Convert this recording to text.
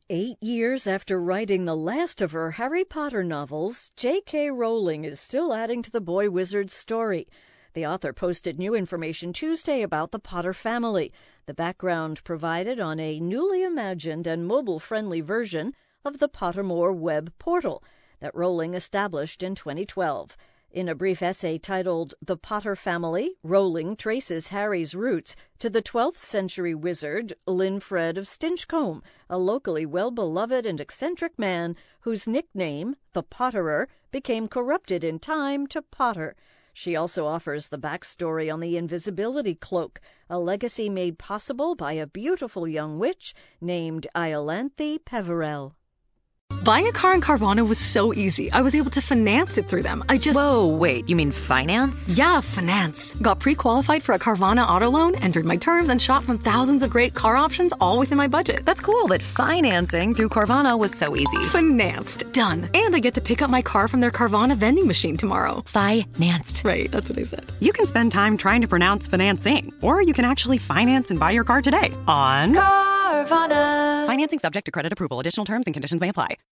8 years after writing the last of her Harry Potter novels, J.K. Rowling is still adding to the boy wizard's story. The author posted new information Tuesday about the Potter family, the background provided on a newly imagined and mobile-friendly version of the Pottermore web portal that Rowling established in 2012. In a brief essay titled The Potter Family, Rowling traces Harry's roots to the 12th century wizard Linfred of Stinchcombe, a locally well-beloved and eccentric man whose nickname, the Potterer, became corrupted in time to Potter. She also offers the backstory on the Invisibility Cloak, a legacy made possible by a beautiful young witch named Iolanthe Peverell. Buying a car in Carvana was so easy. I was able to finance it through them. Whoa, wait, you mean finance? Yeah, finance. Got pre-qualified for a Carvana auto loan, entered my terms, and shot from thousands of great car options all within my budget. That's cool, but financing through Carvana was so easy. Financed. Done. And I get to pick up my car from their Carvana vending machine tomorrow. Financed. Right, that's what I said. You can spend time trying to pronounce financing, or you can actually finance and buy your car today on Carvana. Financing subject to credit approval. Additional terms and conditions may apply.